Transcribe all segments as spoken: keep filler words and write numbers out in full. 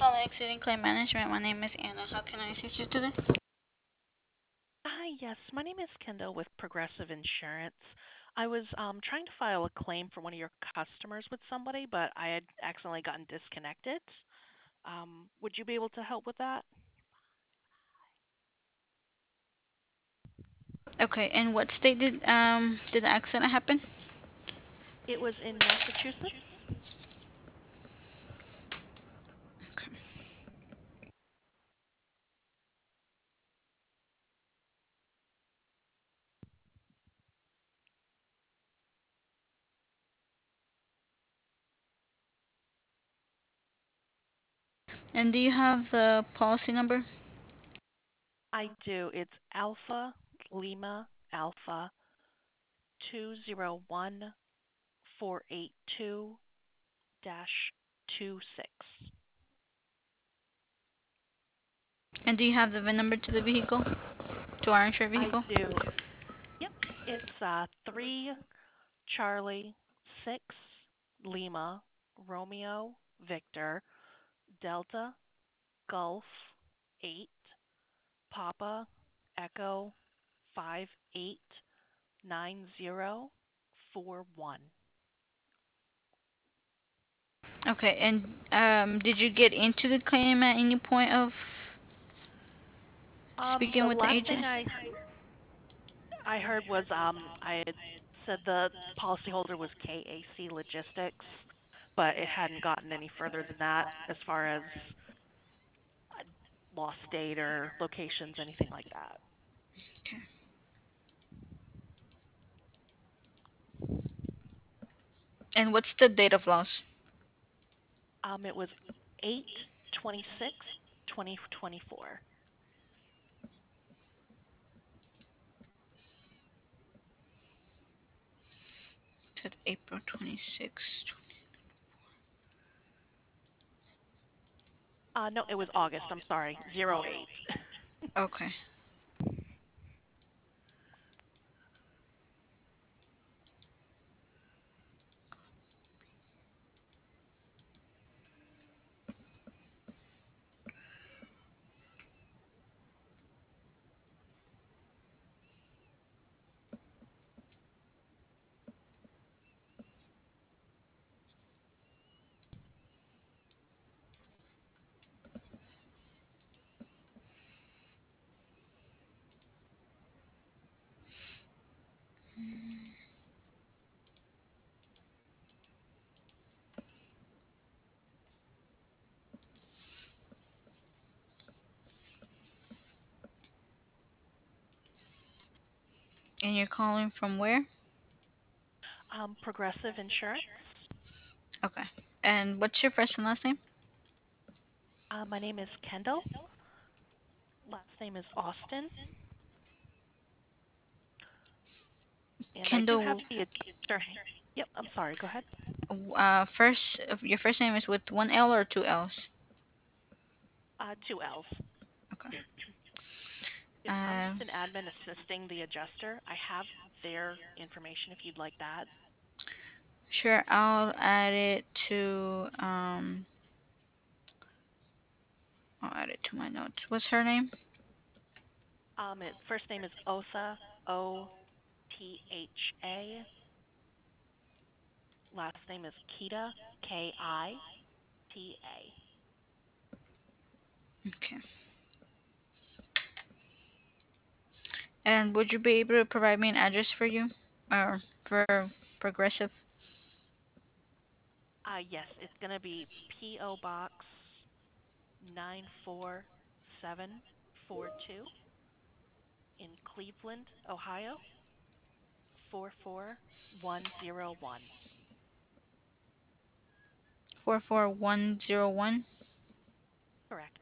calling Accident Claim Management. My name is Anna. How can I assist you today? Hi, yes. My name is Kendall with Progressive Insurance. I was um, trying to file a claim for one of your customers with somebody, but I had accidentally gotten disconnected. Um, would you be able to help with that? Okay, and what state did um did the accident happen? It was in Massachusetts. Okay. And do you have the policy number? I do. It's Alpha Lima Alpha two zero one four eight two dash two six. And do you have the V I N number to the vehicle? To our insured I vehicle? do. Yep. It's uh three Charlie six Lima Romeo Victor Delta Golf eight Papa Echo five eight nine zero four one. Okay, and um did you get into the claim at any point of Um, speaking the with the last thing agent? I I heard was um I had said the policyholder was K A C Logistics, but it hadn't gotten any further than that as far as uh, lost date or locations, anything like that. Okay. And what's the date of loss? Um, it was eight twenty six twenty twenty four. Said April twenty-sixth. Uh, no, it was August. I'm sorry, zero eight. Okay. And you're calling from where? Um, Progressive Insurance. Okay. And what's your first and last name? Uh, my name is Kendall. Last name is Austin, and I do have Kendall. the adjuster. Yep, I'm sorry. Go ahead. Uh, first, your first name is with one L or two L's? Uh, two L's. Okay. If I'm Uh, just an admin assisting the adjuster, I have their information if you'd like that. sure. I'll add it to um. I'll add it to my notes. What's her name? Um, it, first name is Otha, O T H A. Last name is Kita, K I T A. Okay. And would you be able to provide me an address for you, or for Progressive? Uh, yes, it's going to be P O Box nine four seven four two in Cleveland, Ohio four four one zero one. Four four one zero one. Correct.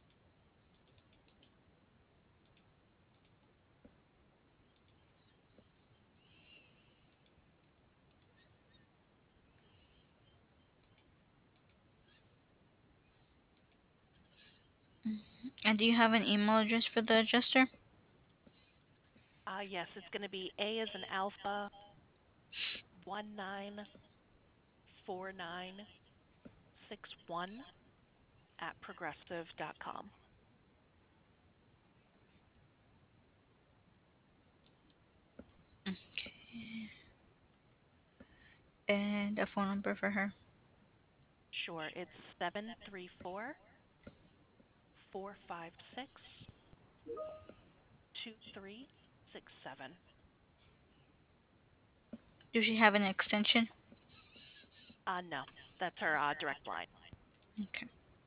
And do you have an email address for the adjuster? Uh, yes, it's going to be A as an alpha one nine four nine six one at progressive dot com. And a phone number for her. Sure, it's seven three four, four five six, two three six seven. Does she have an extension? Uh, no, that's her uh, direct line. Okay.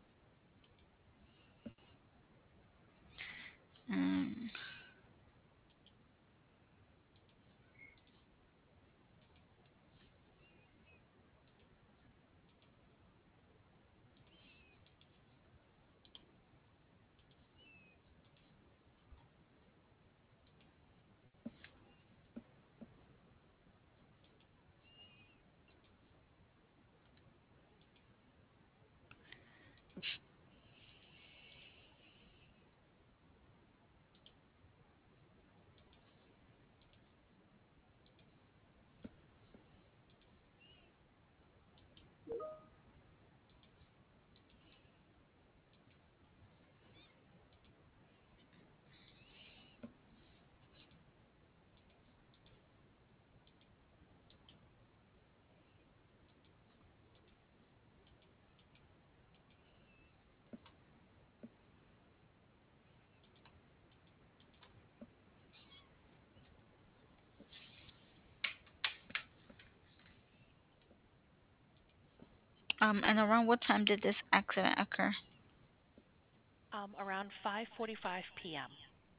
Um, um, and around what time did this accident occur? Um, around five forty-five p m.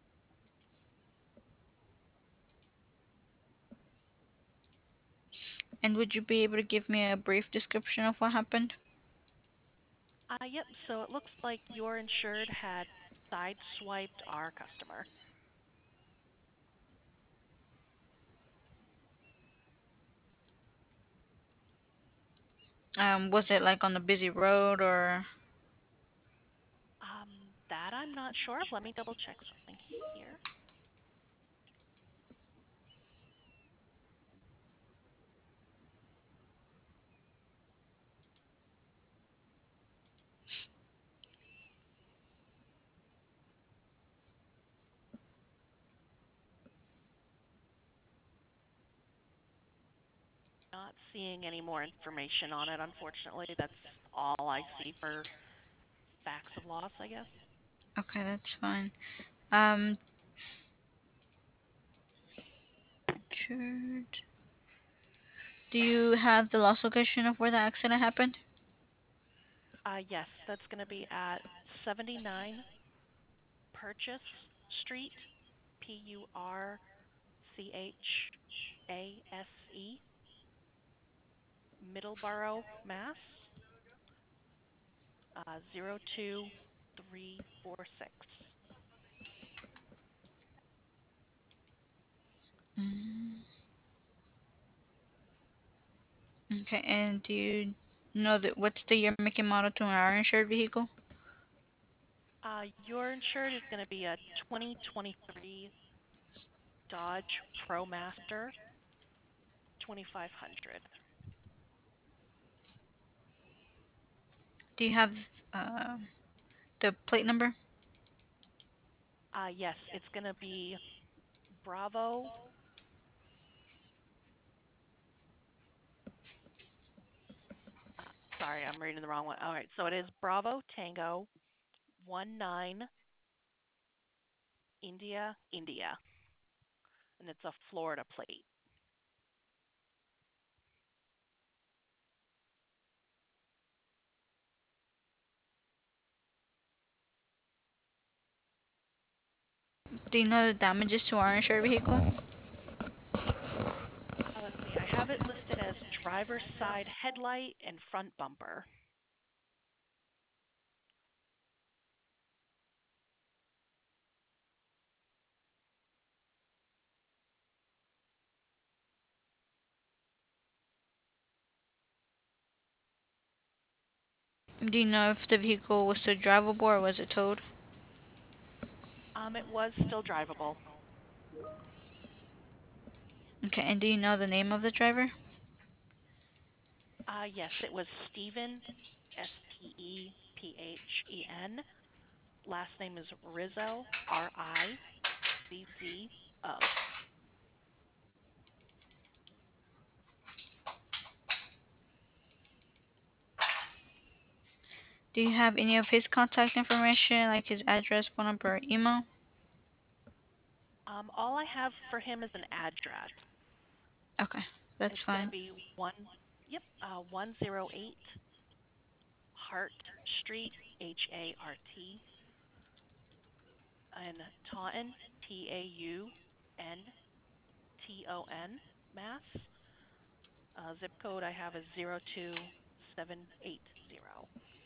And would you be able to give me a brief description of what happened? Uh, yep, so it looks like your insured had sideswiped our customer. Um, was it like on a busy road or? Um, that I'm not sure of. Let me double check something here. Not seeing any more information on it, unfortunately. That's all I see for facts of loss, I guess. Okay, that's fine. Um, Richard, do you have the lost location of where the accident happened? Uh, yes, that's going to be at seventy-nine Purchase Street, P U R C H A S E, Middleborough, Mass. Uh, zero two three four six. Mm, okay, and do you know that what's the year, make, and model to our insured vehicle? Uh, your insured is going to be a twenty twenty-three Dodge ProMaster twenty-five hundred. Do you have uh, the plate number? Uh, yes, it's going to be Bravo. Uh, sorry, I'm reading the wrong one. All right, so it is Bravo Tango one nine India, India, and it's a Florida plate. Do you know the damages to our insured vehicle? Uh, let's see, I have it listed as driver's side headlight and front bumper. Do you know if the vehicle was still drivable or was it towed? Um, it was still drivable. Okay, and do you know the name of the driver? Uh, yes, it was Stephen, S T E P H E N. Last name is Rizzo, R I Z Z O. Do you have any of his contact information, like his address, phone number, or email? Um, all I have for him is an address. Okay, that's It's going to fine. be one, yep, uh, one oh eight Hart Street, H A R T, in Taunton, T A U N T O N, Mass. Uh, zip code I have is zero two seven eight zero.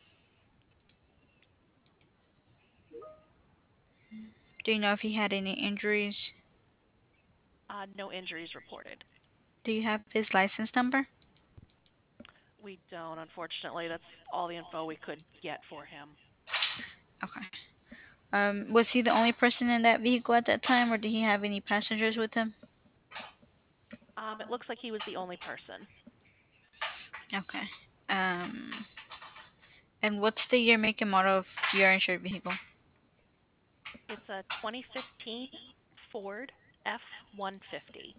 Do you know if he had any injuries? Uh, no injuries reported. Do you have his license number? We don't, unfortunately. That's all the info we could get for him. Okay. Um, was he the only person in that vehicle at that time, or did he have any passengers with him? Um, it looks like he was the only person. Okay. Um, and what's the year, make, and model of your insured vehicle? It's a twenty fifteen Ford F one fifty.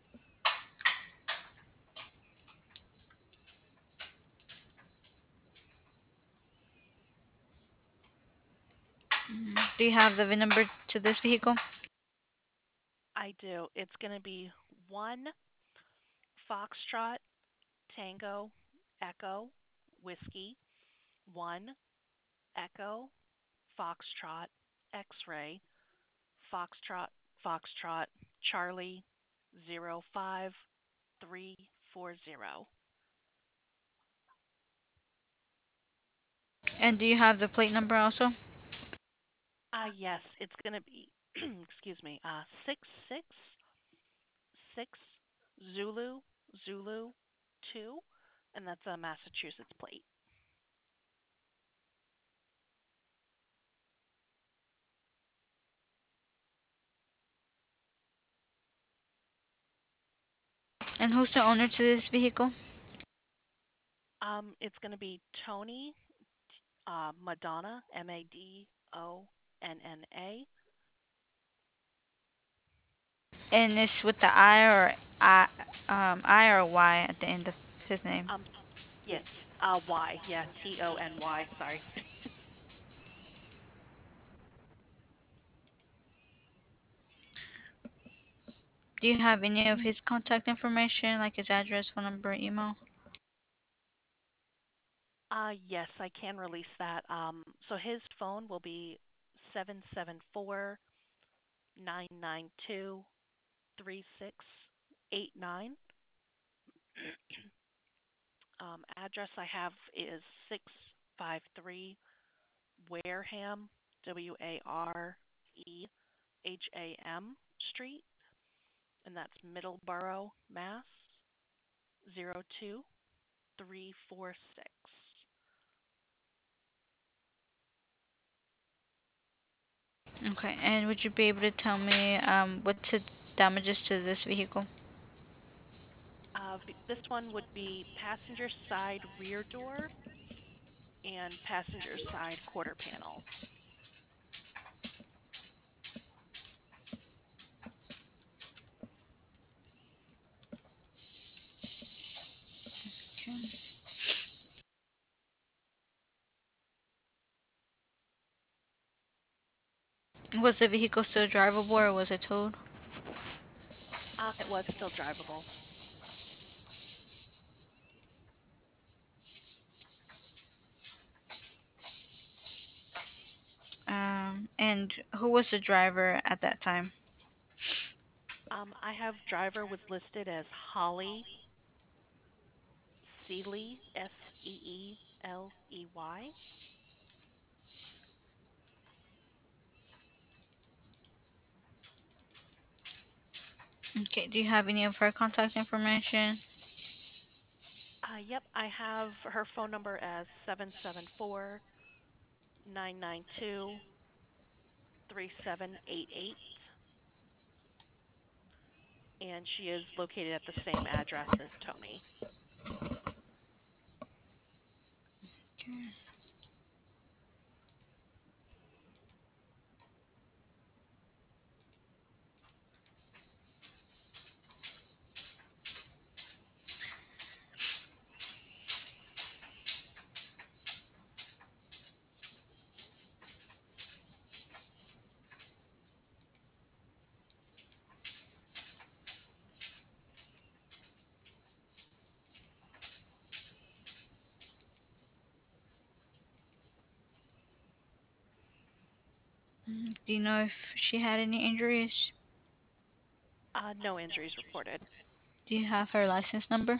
Do you have the V I N number to this vehicle? I do. It's going to be one Foxtrot Tango Echo Whiskey, one Echo Foxtrot X-ray Foxtrot Foxtrot Charlie zero five three four zero. And do you have the plate number also? Uh yes, it's going to be excuse me, uh six six six Zulu Zulu two, and that's a Massachusetts plate. And who's the owner to this vehicle? Um, it's going to be Tony uh, Madonna, M A D O N N A. And it's with the I or I, um, I or Y at the end of his name. Um, yeah, uh, Y, yeah, T O N Y. Sorry. Do you have any of his contact information, like his address, phone number, email? Uh, yes, I can release that. Um, so his phone will be seven seven four nine nine two three six eight nine. Um, address I have is six five three Wareham, W A R E H A M Street, and that's Middleborough, Mass. Zero two three four six. Okay, and would you be able to tell me um, what's the damages to this vehicle? Uh, this one would be passenger side rear door and passenger side quarter panel. Okay. Was the vehicle still drivable or was it towed? Um, it was still drivable. Um, and who was the driver at that time? Um, I have driver was listed as Holly Seeley, S E E L E Y. Okay, do you have any of her contact information? Uh, yep, I have her phone number as seven seven four nine nine two three seven eight eight, and she is located at the same address as Tony. Okay. Mm, do you know if she had any injuries? Uh, no injuries reported. Do you have her license number?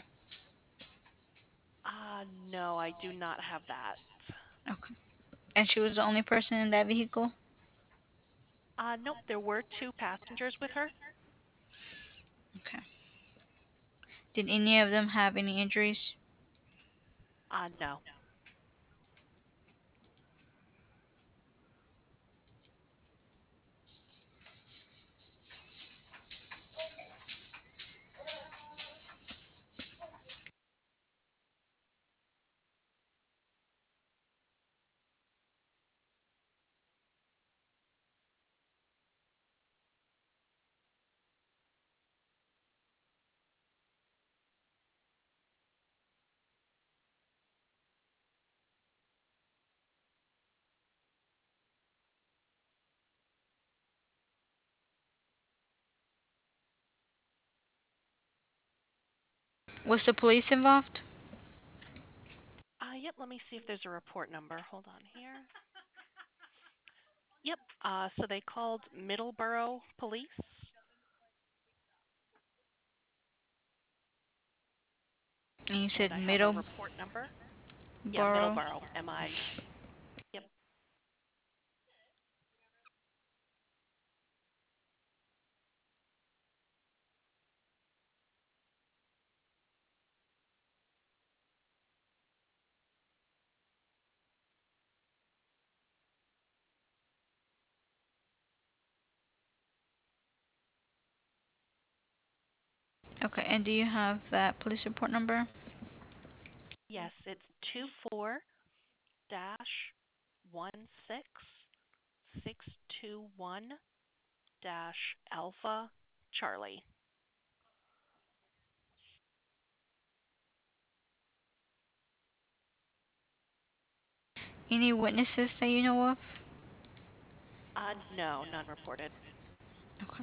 Uh, no, I do not have that. Okay. And she was the only person in that vehicle? Uh, nope, there were two passengers with her. Okay. Did any of them have any injuries? Uh, no. Was the police involved? Uh, yep, let me see if there's a report number. Hold on here. Yep, uh, so they called Middleborough Police, And you and said I have a report number. Yeah, Middleborough. Middleborough, M I. Yep. Okay, and do you have that police report number? Yes, it's two four dash one six six two one dash Alpha Charlie. Any witnesses that you know of? Uh, no, none reported. Okay.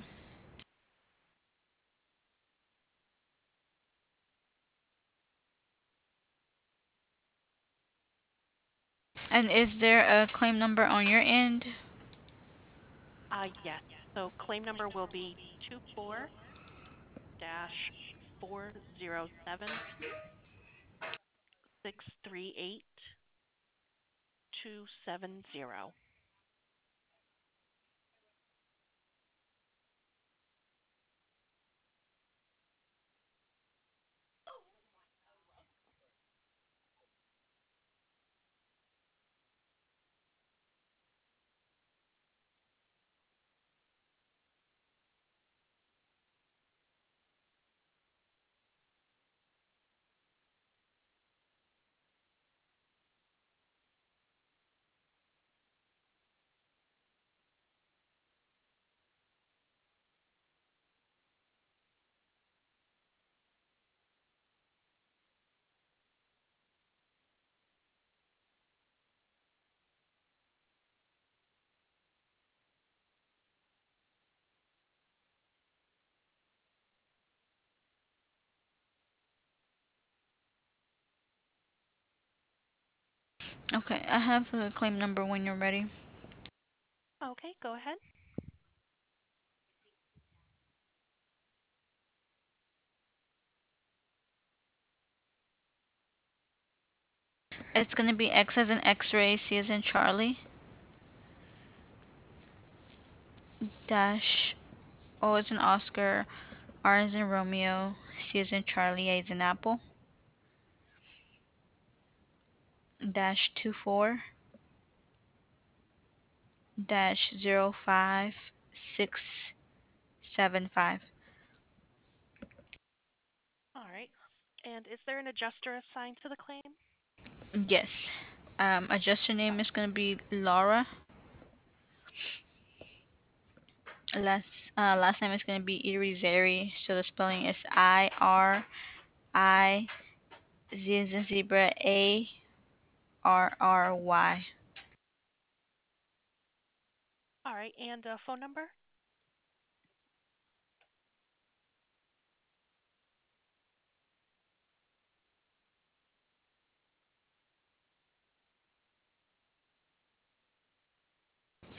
And is there a claim number on your end? Uh, yes. So claim number will be two four dash four zero seven six three eight two seven zero. Okay, I have the claim number when you're ready. Okay, go ahead. It's gonna be X as in X-ray, C as in Charlie, dash O as in Oscar, R as in Romeo, C as in Charlie, A as in Apple, dash two four, dash zero five six seven five. All right. And is there an adjuster assigned to the claim? Yes. Um, adjuster name is gonna be Laura. Last uh, last name is gonna be Irizarry. So the spelling is I R I Z as in zebra A R R Y. All right, and a phone number?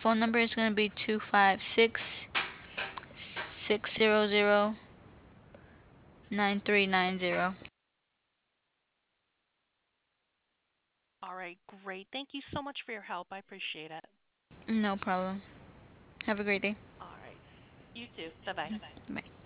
phone number is going to be two five six, six zero zero, nine three nine zero. All right, great. Thank you so much for your help. I appreciate it. No problem. Have a great day. All right. You too. Bye bye. Bye.